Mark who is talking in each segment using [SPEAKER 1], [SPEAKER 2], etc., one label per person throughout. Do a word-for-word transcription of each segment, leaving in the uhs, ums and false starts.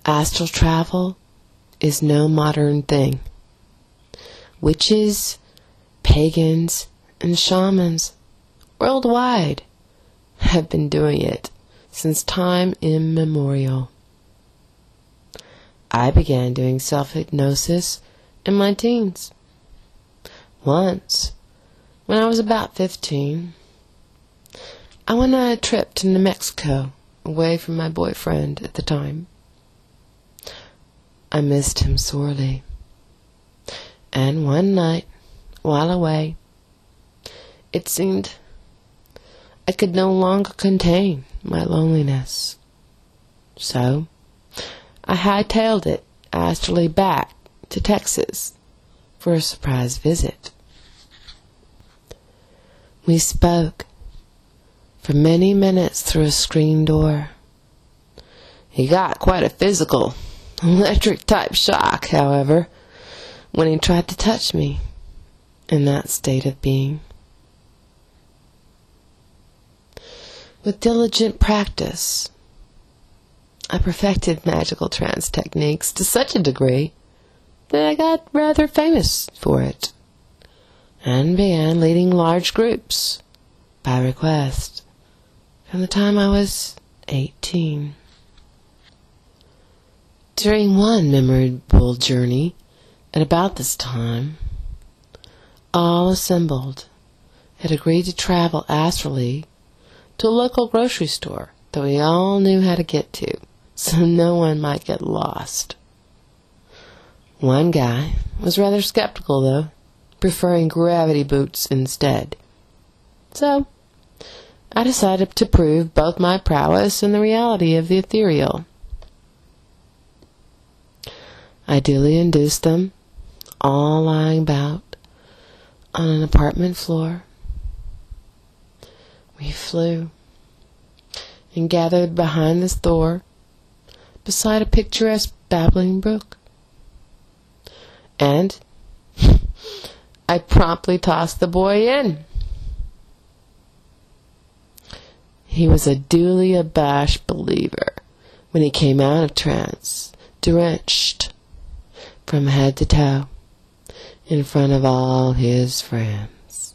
[SPEAKER 1] Astral travel is no modern thing. Witches, pagans, and shamans worldwide have been doing it since time immemorial. I began doing self-hypnosis in my teens. Once, when I was about fifteen, I went on a trip to New Mexico away from my boyfriend at the time. I missed him sorely. And one night, while away, it seemed I could no longer contain my loneliness. So, I hightailed it astrally back to Texas for a surprise visit. We spoke for many minutes through a screen door. He got quite a physical, electric-type shock, however, when he tried to touch me in that state of being. With diligent practice, I perfected magical trance techniques to such a degree that I got rather famous for it, and began leading large groups by request from the time I was eighteen. During one memorable journey, at about this time, all assembled had agreed to travel astrally to a local grocery store that we all knew how to get to, so no one might get lost. One guy was rather skeptical, though, preferring gravity boots instead. So, I decided to prove both my prowess and the reality of the ethereal. I duly induced them, all lying about on an apartment floor. We flew and gathered behind the store beside a picturesque babbling brook. And I promptly tossed the boy in. He was a duly abashed believer when he came out of trance, drenched from head to toe in front of all his friends.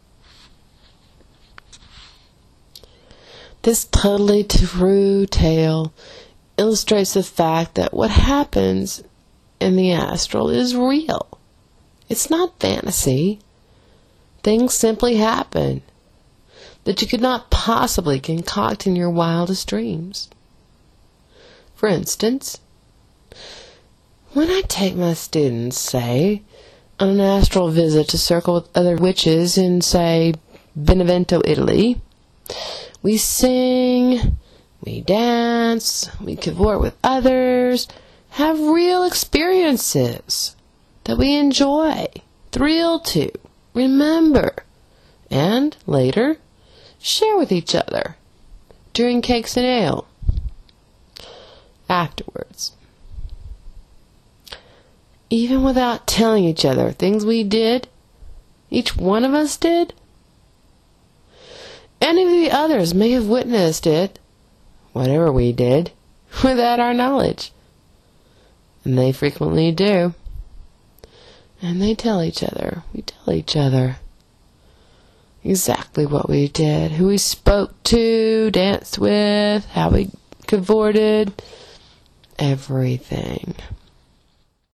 [SPEAKER 1] This totally true tale illustrates the fact that what happens in the astral is real. It's not fantasy. Things simply happen that you could not possibly concoct in your wildest dreams. For instance, when I take my students, say, on an astral visit to circle with other witches in, say, Benevento, Italy, we sing, we dance, we cavort with others, have real experiences that we enjoy, thrill to, remember, and later share with each other during cakes and ale. Afterwards, even without telling each other things we did, each one of us did, any of the others may have witnessed it, whatever we did, without our knowledge. And they frequently do. And they tell each other, we tell each other exactly what we did, who we spoke to, danced with, how we cavorted, everything.